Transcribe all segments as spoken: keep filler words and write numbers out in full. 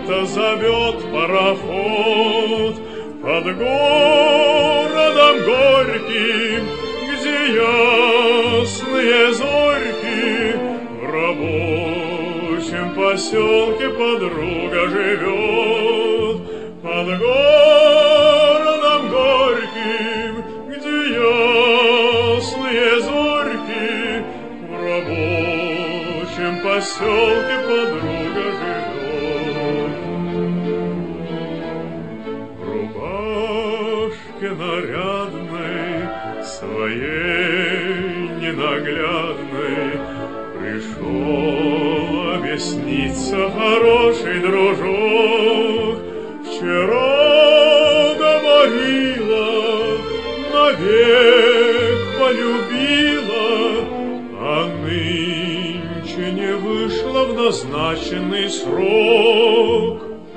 кого-то зовет пароход под городом горьким, где ясные зорьки. В рабочем поселке подруга живет под городом горьким, где ясные зорьки. В рабочем поселке подруга живет. В рубашке нарядной, своей ненаглядной, пришел объясниться хороший дружок. Вчера говорила, навек полюбила, а нынче не вышла в назначенный срок.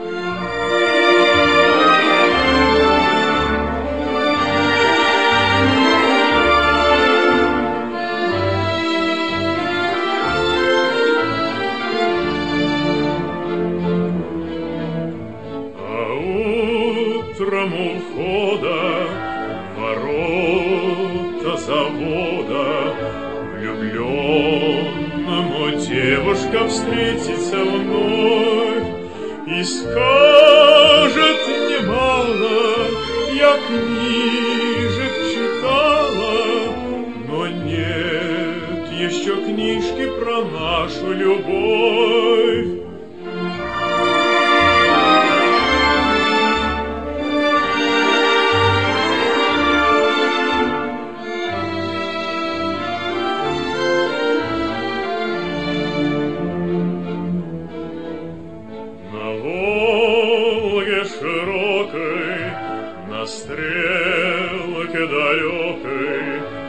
Утром у входа ворота завода влюбленному девушка встретится вновь и скажет немало: я книжек читала, но нет еще книжки про нашу любовь. Широкой, на стрелке далекой,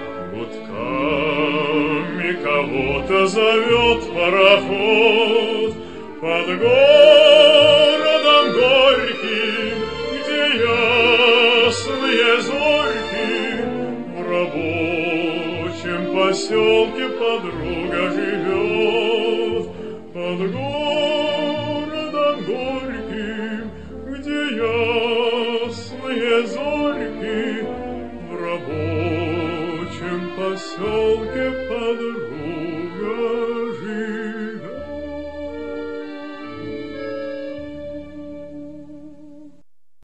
гудками кого-то зовет пароход под городом горьким, где ясные зорьки. В рабочем поселке подруга живет под городом горьким, где ясные зорьки. В рабочем поселке подруга живет.